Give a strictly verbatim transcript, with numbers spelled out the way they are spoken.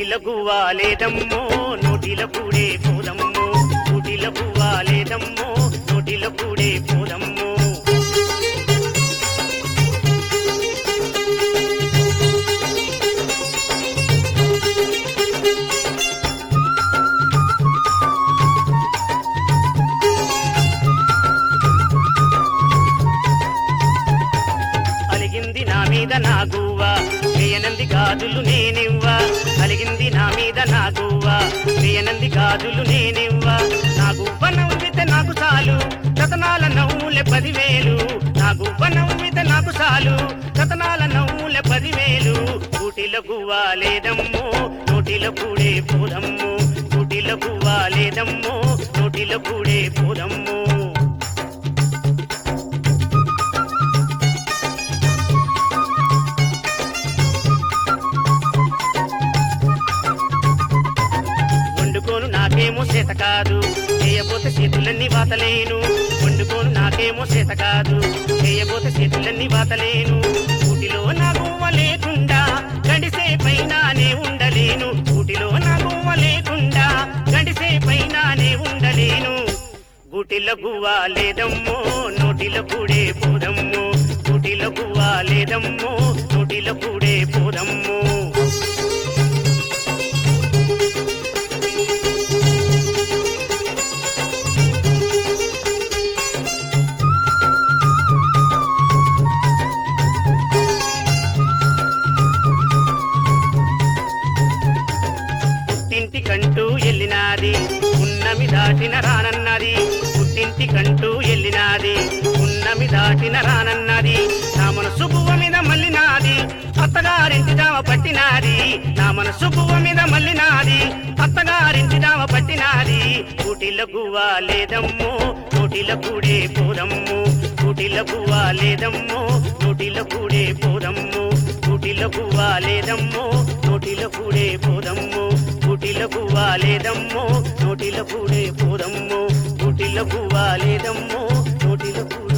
కూటిల గువ్వాలేదమ్మో నోటిల కూడే పోదమ్మో కూటిల గువ్వాలేదమ్మో నోటిల కూడే పోదమ్మో అలిగింది నా మీద నా గువ్వా వేయనంది గాజులు నేనివ్వా అలిగింది నా మీద నా గువ్వా వేయనంది గాజులు నేనివ్వా నా గువ్వ నవ్వితే నాకు చాలు రతనాల నవ్వులే పదివేలు నా గువ్వ నవ్వితే నాకు చాలు రతనాల నవ్వులే పదివేలు కూటిల గువ్వాలేదమ్మో నోటిల కూడే పోదమ్మో కూటిల గువ్వాలేదమ్మో నోటిల కూడే పోదమ్మో వండుకోను నాకేమో చేత కాదు చేయబోతే చేతులన్నీ వాతలేను వండుకోను నాకేమో చేత కాదు చేయబోతే చేతులన్నీ వాతలేను కూటిలో నా గువ్వ లేకుండా గడిసే పైనానే ఉండలేను కూటిలో నా గువ్వ లేకుండా గడిసే పైనానే ఉండలేను కూటిల గువ్వాలేదమ్మో నోటిల కూడే పోదమ్మో కూటిల గువ్వాలేదమ్మో నోటిల కూడే పోదమ్మో పుట్టింటికంటూ ఎల్లినాది ఉన్నమి దాటిన రానన్నది పుట్టింటికంటూ ఎల్లినాది ఉన్నమి దాటిన రానన్నది నా మనసు గువ్వ మీద మల్లినాది అత్తగారింటి దామ పట్టినాది నా మనసు గువ్వ మీద మల్లినాది అత్తగారింటి దామ పట్టినాది కూటిల గువ్వాలేదమ్మో నోటిల కూడే పోదమ్మో కూటిల గువ్వాలేదమ్మో నోటిల కూడే పోదమ్మో కూటిల గువ్వాలేదమ్మో నోటిల కూడే పోదమ్మో కూటిల గువ్వాలేదమ్మో నోటిల కూడే పోదమ్మో కూటిల గువ్వాలేదమ్మో నోటిల కూడే